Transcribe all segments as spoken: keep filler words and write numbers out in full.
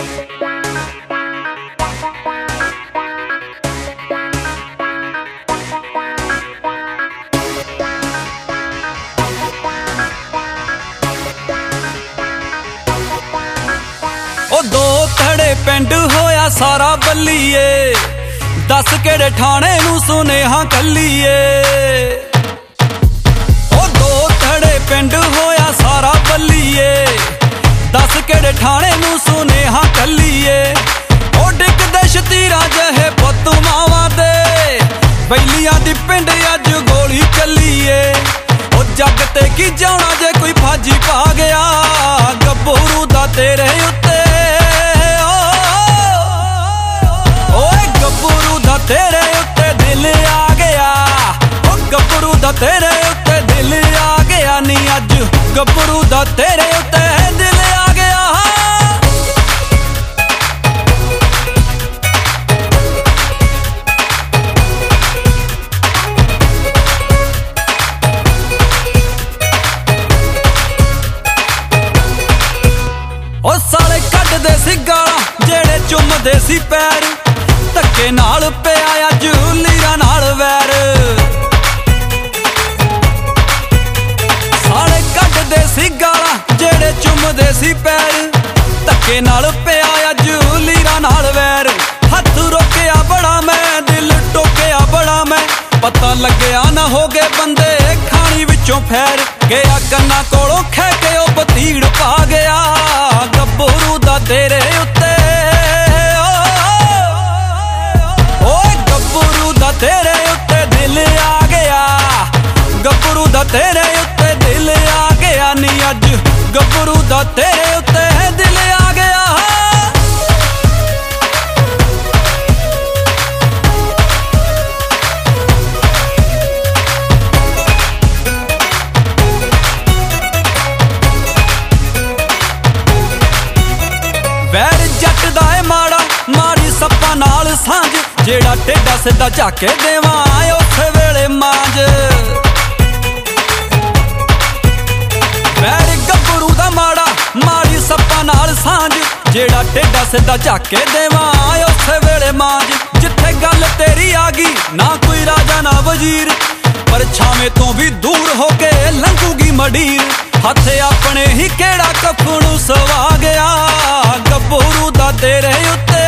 पिंड होया सारा बल्लीए, दस केड़े ठाणे नू सुनेहा कल्लीए। ओ दो थड़े पिंड होया सारा बल्लीए, दस केड़े ठाणे नू सुनेहा कल्लीए। ओ डिगदे शतीरा जहे पुत मावां दे, बैलियां दी पिंड अज गोली चलीए। ओ जग ते की जाना जे कोई फाजी पा गया, गब्बरू दा तेरे उत्ते तेरे उत्ते दिल आ गया। ओ गब्बरू दा तेरे उत्ते दिल आ गया, नी अज गब्बरू दा तेरे उत्ते दिल आ गया। ओ साले कड्डदे सी गालां जेड़े चुमदे सी पैर, धक्के नाल पिया अज लीरा नाल वैर। साले कड्डदे सी गालां जेड़े चुमदे सी पैर, धक्के नाल पिया अज लीरा नाल वैर। हथ रोकिया बड़ा मैं, दिल टोकिया बड़ा मैं, पता लग्या ना हो गए बंदे खानी विचों फैर। गया कन्ना कोलों खै के ओ बतीड़ पा गया, गब्बरू दा तेरे उत्ते तेरे उत्ते दिल आ गया। गब्बरू दा तेरे उत्ते दिल आ गया, नी अज गब्बरू दा तेरे उत्ते दिल आ गया। वैर जट दा है माड़ा, माड़ी सप्पा नाल सांझ, जेड़ा टेढ़ा सीधा झाके देवां उस वेले मांज। वैर गब्बरू दा माड़ा, माड़ी सप्पा नाल सांझ, जेड़ा टेढ़ा सीधा झाके देवां उस वेले मांज। जिथे गल तेरी आ गई ना कोई राजा ना वजीर, पर छावे तो भी दूर होके लंघूगी मडीर। हथ अपने ही केड़ा कफनू सवा गया, गब्बरू दा तेरे उत्ते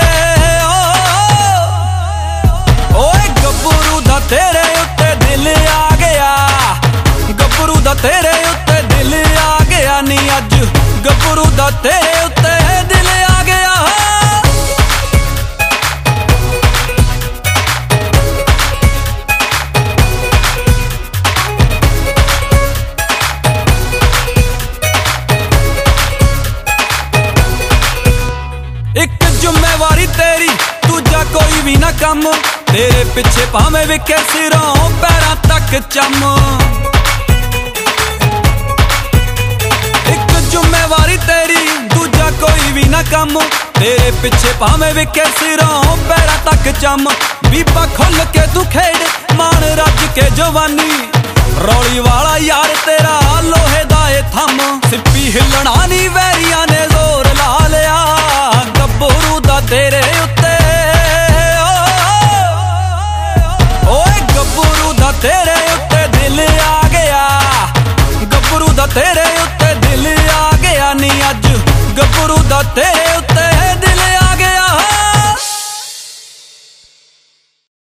गब्बरू दा तेरे उत्ते दिल आ गया। गब्बरू दा तेरे उत्ते दिल आ गया, नी अज गब्बरू दा तेरे उत्ते दिल आ गया। एक जिम्मेवारी तेरी, दूजा कोई भी ना कम, तेरे पिछे भावें विखे सिरों पैरां तक चम। एक जिम्मेवारी तेरी, दूजा कोई भी ना कम, तेरे पिछे भावें विखे सिरों पैरां तक चम। बीबा खुल के तू खेड, मान रज के जवानी, रौली वाला यार तेरा लोहे दा ए थम। सिप्पी हिलना नी वैरियां ने जोर ला लिया,